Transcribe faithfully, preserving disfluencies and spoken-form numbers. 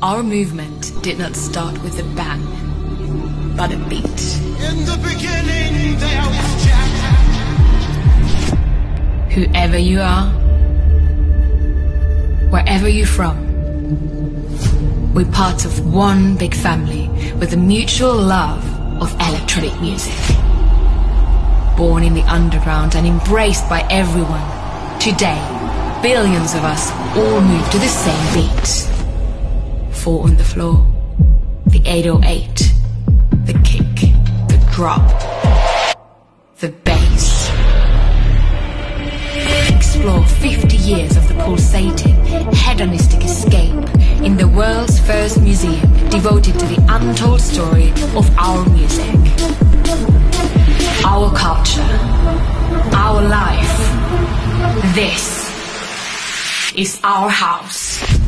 Our movement did not start with a bang, but a beat. In the beginning there was Jack. Whoever you are, wherever you're from, we're part of one big family with a mutual love of electronic music. Born in the underground and embraced by everyone, today, billions of us all move to the same beat. Four on the floor, the eight oh eight, the kick, the drop, the bass. Explore fifty years of the pulsating, hedonistic escape in the world's first museum devoted to the untold story of our music. Our culture, our life. This is our house.